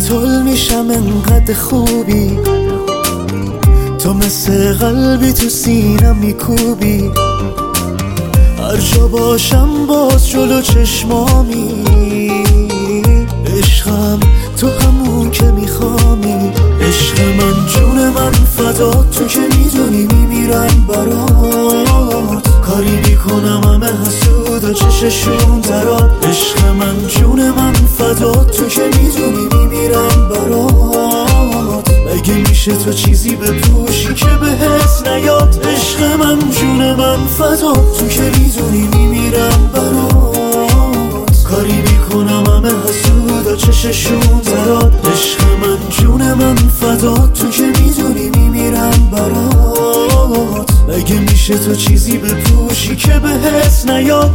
واسه طول میشم انقدر خوبی، تو مثل قلبی تو سینم میکوبی، هر جا باشم باز جلو چشمامی، عشقم تو همون که میخوامی، عشق من جون من فدا، تو که میدونی میمیرم برات، کاری میکنم همه حسودا چششون درات، عشق من جون من فدا، تو که میدونی میمیرم برات، مگه میشه تو چیزی بپوشی که بهت نیاد، عشق من جون من فدا، تو که میدونی میمیرم برات، کاری میکنم همه حسودا چششون درات، عشق من جون من فدا، تو که میدونی میمیرم برات، مگه میشه تو چیزی بپوشی که بهت نیاد.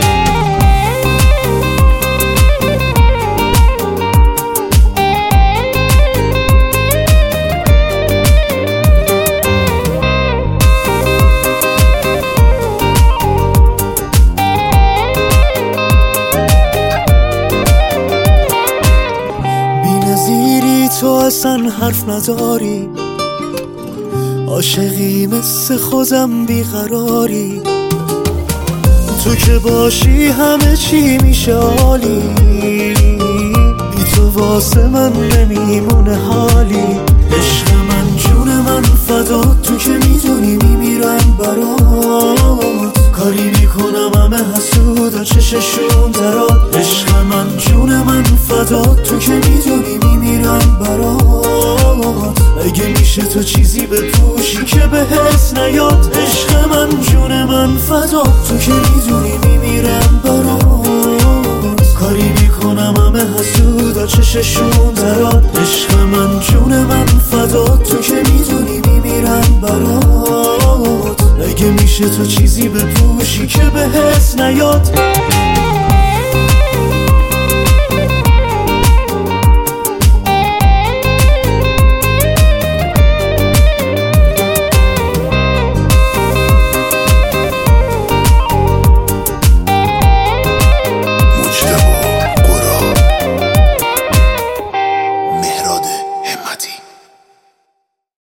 تو اصلا حرف نداری، عاشقی مثل خودم بیقراری، تو که باشی همه چی میشه عالی، بی تو واسه من نمیمونه حالی، عشق من جون من فدا، تو که میدونی میمیرم برات، کاری میکنم همه حسودا چششون درات، عشق من جون من فدا، تو که میدونی میمیرم برات، مگه میشه تو چیزی بپوشی که بهت نیاد، عشق من جون من فدا، تو که میدونی میمیرم برات، کاری میکنم همه حسودا چششون درات، عشق من جون من فدا، تو که میدونی میمیرم برات، مگه میشه تو چیزی بپوشی که بهت نیاد.